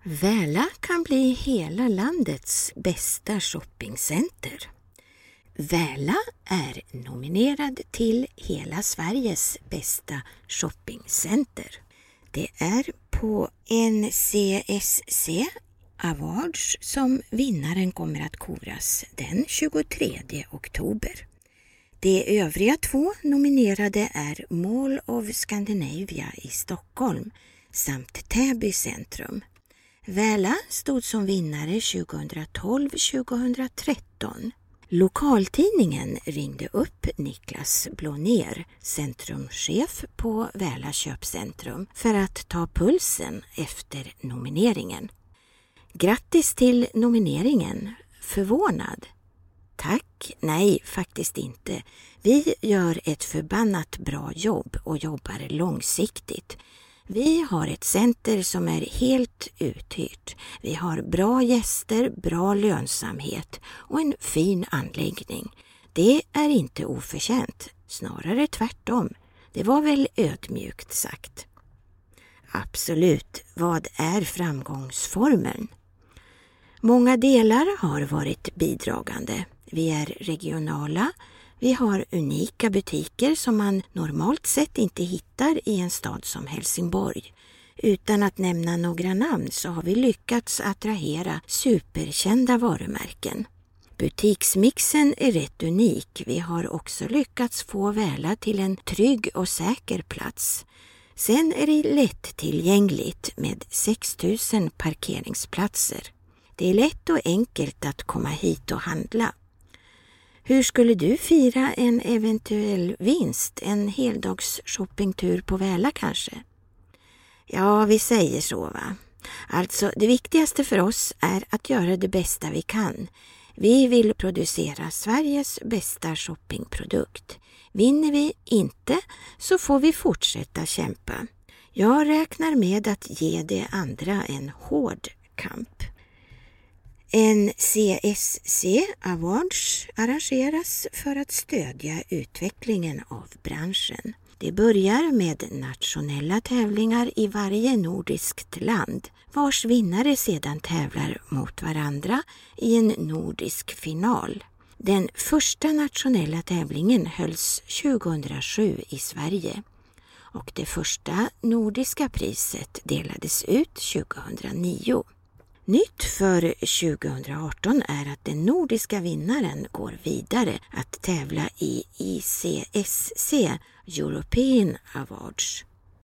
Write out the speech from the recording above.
Väla kan bli hela landets bästa shoppingcenter. Väla är nominerad till hela Sveriges bästa shoppingcenter. Det är på NCSC Awards som vinnaren kommer att koras den 23 oktober. De övriga 2 nominerade är Mall of Scandinavia i Stockholm samt Täby centrum. Väla stod som vinnare 2012-2013. Lokaltidningen ringde upp Niklas Blåner, centrumchef på Väla köpcentrum, för att ta pulsen efter nomineringen. Grattis till nomineringen. Förvånad? Tack, nej faktiskt inte. Vi gör ett förbannat bra jobb och jobbar långsiktigt. Vi har ett center som är helt uthyrt. Vi har bra gäster, bra lönsamhet och en fin anläggning. Det är inte oförtjänt, snarare tvärtom. Det var väl ödmjukt sagt. Absolut, vad är framgångsformeln? Många delar har varit bidragande. Vi är regionala. Vi har unika butiker som man normalt sett inte hittar i en stad som Helsingborg. Utan att nämna några namn så har vi lyckats attrahera superkända varumärken. Butiksmixen är rätt unik. Vi har också lyckats få Väla till en trygg och säker plats. Sen är det lättillgängligt med 6 000 parkeringsplatser. Det är lätt och enkelt att komma hit och handla. Hur skulle du fira en eventuell vinst, en heldags shoppingtur på Väla kanske? Ja, vi säger så va. Alltså, det viktigaste för oss är att göra det bästa vi kan. Vi vill producera Sveriges bästa shoppingprodukt. Vinner vi inte så får vi fortsätta kämpa. Jag räknar med att ge de andra en hård kamp. NCSC Awards arrangeras för att stödja utvecklingen av branschen. Det börjar med nationella tävlingar i varje nordiskt land, vars vinnare sedan tävlar mot varandra i en nordisk final. Den första nationella tävlingen hölls 2007 i Sverige och det första nordiska priset delades ut 2009. Nytt för 2018 är att den nordiska vinnaren går vidare att tävla i ICSC European Awards.